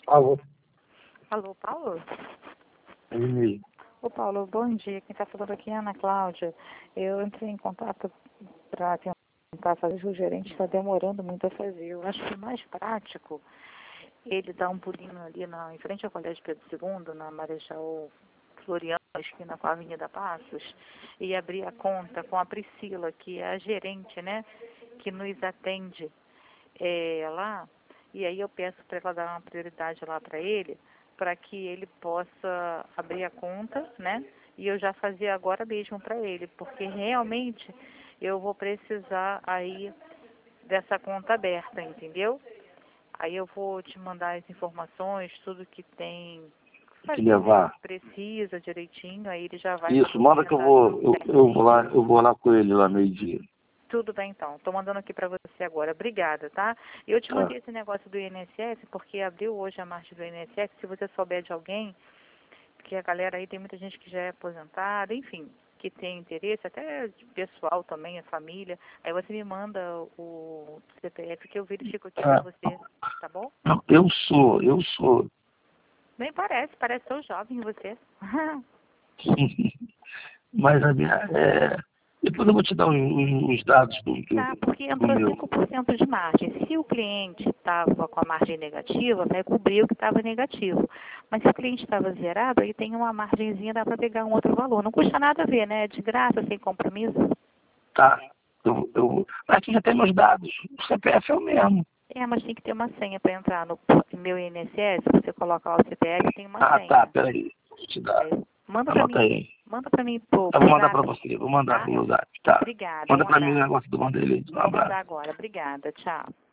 Alô? Alô, Paulo? Oi. Ô, Paulo, bom dia. Quem está falando aqui é a Ana Cláudia. Eu entrei em contato para tentar fazer, o gerente está demorando muito a fazer. Eu acho que é mais prático ele dar um pulinho ali em frente ao Colégio Pedro II, na Marechal Floriano, esquina com a Avenida Passos, e abrir a conta com a Priscila, que é a gerente, né, que nos atende lá. E aí eu peço para ela dar uma prioridade lá para ele, para que ele possa abrir a conta, né? E eu já fazia agora mesmo para ele, porque realmente eu vou precisar aí dessa conta aberta, entendeu? Aí eu vou te mandar as informações, tudo que tem que Que fazer, né? levar. Precisa direitinho, aí ele já vai fazer Isso, o manda que eu vou, cadastro eu vou lá com ele lá meio-dia. Tudo bem, então. Estou mandando aqui para você agora. Obrigada, tá? Eu te Tá. mandei esse negócio do INSS, porque abriu hoje a marcha do INSS. Se você souber de alguém, porque a galera aí tem muita gente que já é aposentada, enfim, que tem interesse, até pessoal também, a família. Aí você me manda o CPF que eu verifico aqui para Ah, você, tá bom? não, eu sou. Nem parece tão jovem você. Mas a minha, depois eu vou te dar os dados Tá, porque do entrou meu. 5% de margem. Se o cliente estava com a margem negativa, vai cobrir o que estava negativo. Mas se o cliente estava zerado, aí tem uma margenzinha, dá para pegar um outro valor. Não custa nada a ver, né? É de graça, sem compromisso. Tá. Aqui já tem meus dados. O CPF é o mesmo. É, mas tem que ter uma senha para entrar no meu INSS. Você coloca lá o CPF, tem uma Ah, tá, senha. peraí. Vou te dar. É, manda para Anota mim, aí. manda para mim pro Eu vou mandar pra zap, você. Vou mandar tá? pro meu zap. Tá. Obrigada, Manda um pra mim o abraço. negócio do Vanderlei. Um Vou abraço. mandar agora. Obrigada, tchau.